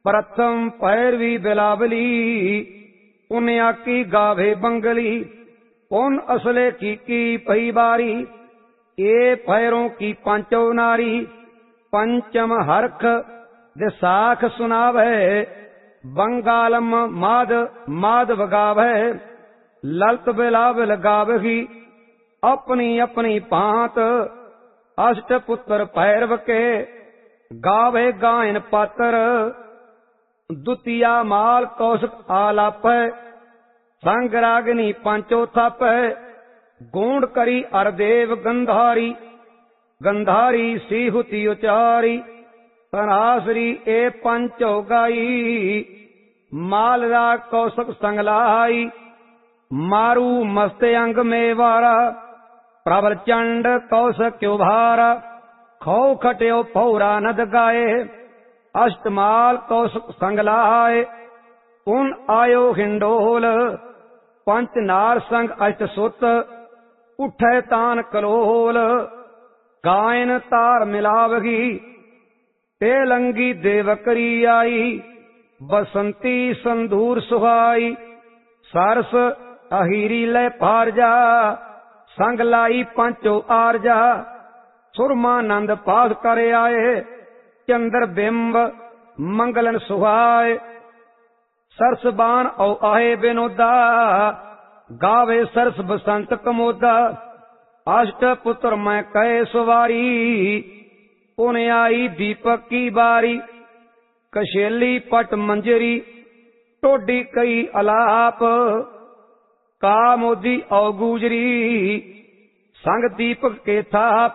प्रथम पैरवी बिलावली, पुण्या की गावे बंगली। पुन असले की पही बारी, ये पैरों की पांचो नारी। पंचम हरख दिसाख सुनावे, बंगालम माद माधव गावे। ललित बिलावल गावही, अपनी अपनी पात। अष्ट पुत्र भैरव के, गावे गायन पात्र। द्वितीया माल कौशक आलाप, संग रागिनी पंचो थप। गूंड करी अरदेव गंधारी, गंधारी सीहुति उचारी। तनासरी ए पंचो गाई, मालरा कौशक संगलाई। मारू मस्त अंग में वारा, प्रबल चंड कौशक भारा। खौ खट्यो पौरा नद गाए, अष्टमाल कौशक संगलाए। उन आयो हिंडोल, पंच नार संग अष्ट सुत। उठे तान कलोल, गायन तार मिलावगी। तेलंगी देवकरी आई, बसंती संधूर सुहाई। सरस अहीरी लय पारजा, संग लाई पंचो आरजा। सुरमानंद पास कर आए, चंद्र बिंब मंगलन सुहाए। सरस बाण औ आए विनोदा, गावे सरस बसंत कमोदा। अष्ट पुत्र मैं कहे सुवारी, पुण्य आई दीपक की बारी। कशेली पट मंजरी, टोडी कई अलाप। कामोदी औ गुजरी, संग दीपक के थाप।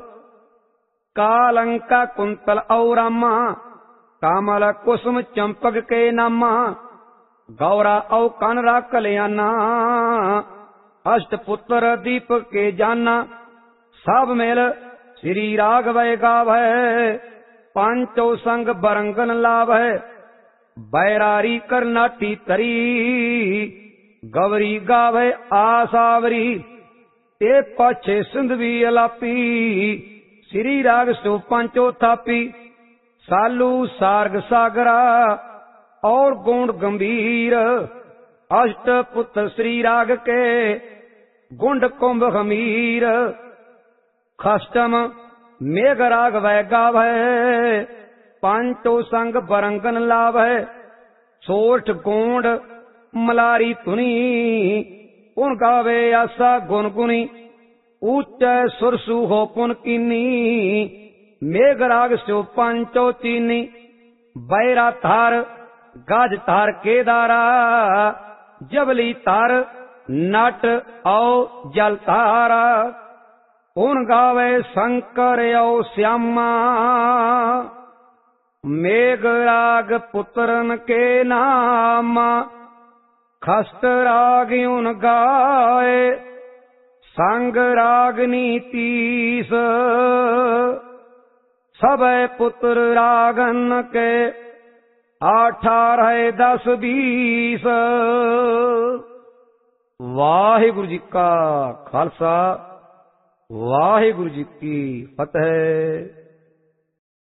कालंका कुंतल औ रामा, कामल कुसुम चंपक के नामा। गौरा औ कनरा कल्याणा, अष्ट पुत्र दीपक के जाना। सब मेल श्री राघव गावै, पांचो संग बरंगन लावै। बैरारी करनाटी तरी, गवरी गावे आसावरी। ते पाछे सिंधवी अलापी, श्री राग सो पंचो थापी। सालू सार्ग सागरा, और गुण गंभीर। अष्ट पुत्र श्री राग के, गुंड कुंभ खमीर। खष्टम मेघ राग वै गावै, पांचो संग बरंगन लावै। सोठ गोंड मलारी तुनी, उन गावे आसा गुनगुनी। ऊंचे सुरसु हो पुन कीनी, मेघ राग सो पंचो तीनी। बैरा थार गाज तार केदारा, जबली तार नट औ जल तारा। उन गावे शंकर औ श्यामा, मेघ राग पुत्रन के नामा। खस्त राग उन गाए, संग रागनी तीस। सब पुत्र रागन के, 18 10 20। वाहिगुरु जी का खालसा, वाहिगुरु जी की फतेह।